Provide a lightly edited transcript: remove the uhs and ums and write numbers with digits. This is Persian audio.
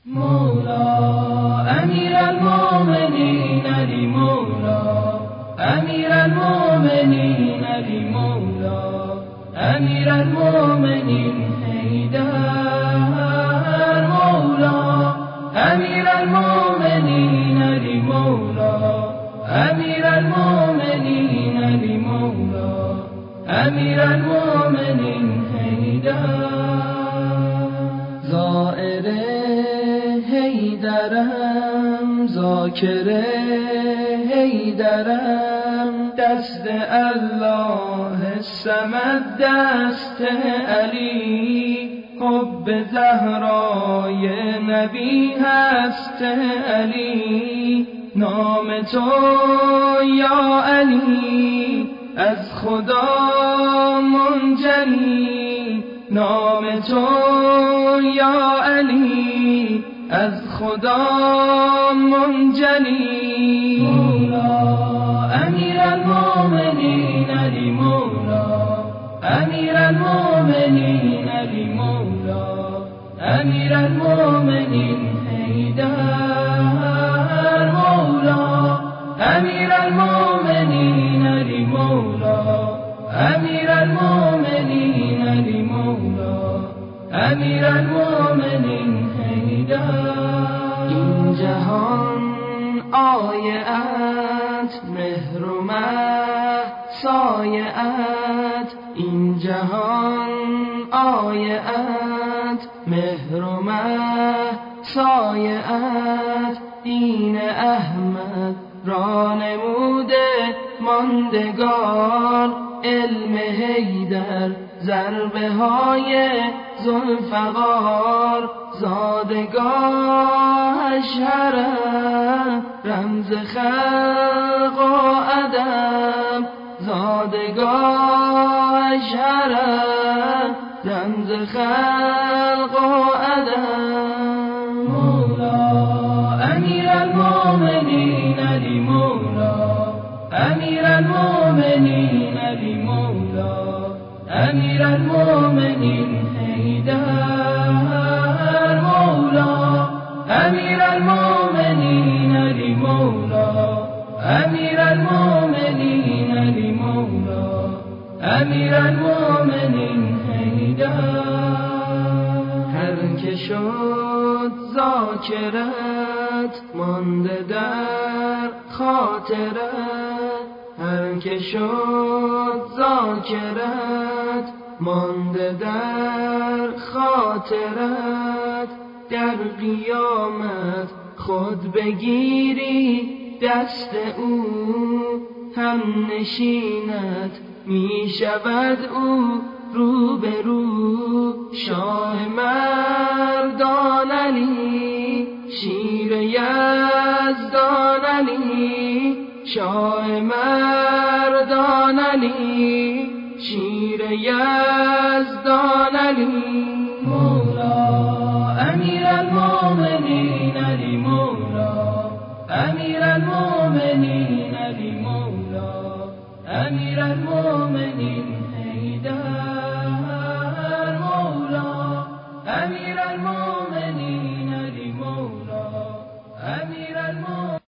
مولا امیر المؤمنین علی مولا امیر المؤمنین علی مولا امیر المؤمنین حیدر مولا امیر المؤمنین علی مولا امیر المؤمنین علی مولا امیر المؤمنین حیدر زائر حیدرم ذاکر حیدرم دست الله صمد دست علی حب زهرای نبی هست علی نام تو یا علی از خدا منجلی نام تو یا علی از خدا منجلی مولا امیر المؤمنین علی مولا امیر المؤمنین علی مولا امیر المؤمنین حیدر مولا امیر المؤمنین علی مولا امیر المؤمنین علی مولا امیر المؤمنین حیدر این جهان آیت مهر و مه سایت این جهان آیت مهر و مه سایت دین احمد را نموده ماندگار علم حیدر ضربه های ذوالفقار زادگاهش حرم رمز خلق و ادب زادگاهش حرم رمز خلق و ادب مولا امیر المؤمنین علی مولا امیر المؤمنین علی مولا امیر المؤمنین حیدر مولا امیر المؤمنین علی مولا امیر المؤمنین علی مولا امیر المؤمنین حیدر هر که شد ذاکرت مانده در خاطرت هر که شد ذاکرت مانده در خاطرت در قیامت خود بگیری دست او هم نشینت می شود او رو به رو شاه مردان علی شیر یزدان علی شاه مردان علی شیر یزدان علی مولا امیر المؤمنین علی مولا امیر المؤمنین علی مولا امیر المؤمنین